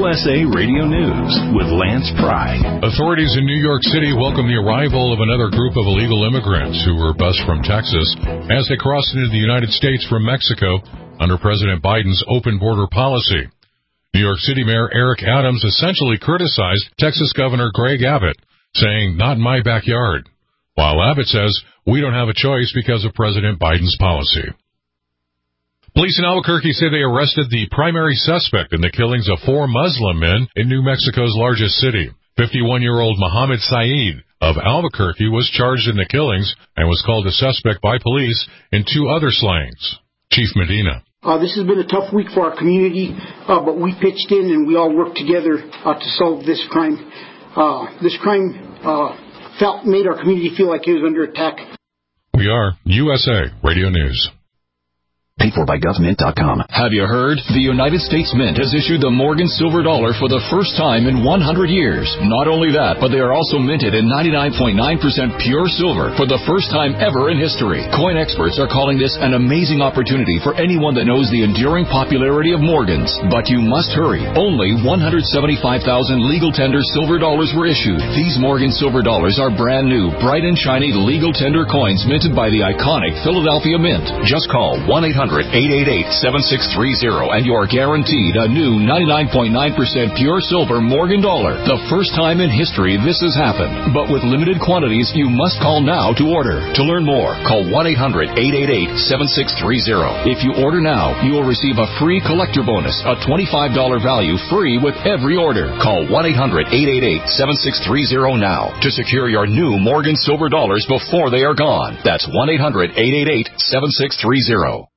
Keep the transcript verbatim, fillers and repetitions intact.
U S A Radio News with Lance Pry. Authorities in New York City welcome the arrival of another group of illegal immigrants who were bused from Texas as they crossed into the United States from Mexico under President Biden's open border policy. New York City Mayor Eric Adams essentially criticized Texas Governor Greg Abbott, saying, "Not in my backyard," while Abbott says, "We don't have a choice because of President Biden's policy." Police in Albuquerque say they arrested the primary suspect in the killings of four Muslim men in New Mexico's largest city. fifty-one-year-old Mohammed Saeed of Albuquerque was charged in the killings and was called a suspect by police in two other slayings. Chief Medina. Uh, this has been a tough week for our community, uh, but we pitched in and we all worked together uh, to solve this crime. Uh, this crime uh, felt made our community feel like it was under attack. We are U S A Radio News. Paid for by gov mint dot com. Have you heard? The United States Mint has issued the Morgan Silver Dollar for the first time in one hundred years. Not only that, but they are also minted in ninety-nine point nine percent pure silver for the first time ever in history. Coin experts are calling this an amazing opportunity for anyone that knows the enduring popularity of Morgans. But you must hurry. Only one hundred seventy-five thousand legal tender silver dollars were issued. These Morgan Silver Dollars are brand new, bright and shiny legal tender coins minted by the iconic Philadelphia Mint. Just call one eight hundred eight eight eight seven six three zero and you're guaranteed a new ninety-nine point nine percent pure silver Morgan dollar. The first time in history this has happened. But with limited quantities, you must call now to order. To learn more, call one eight hundred eight eight eight seven six three zero. If you order now, you will receive a free collector bonus, a twenty-five dollars value free with every order. Call one eight hundred eight eight eight seven six three zero now to secure your new Morgan Silver Dollars before they are gone. That's one eight hundred eight eight eight seven six three zero.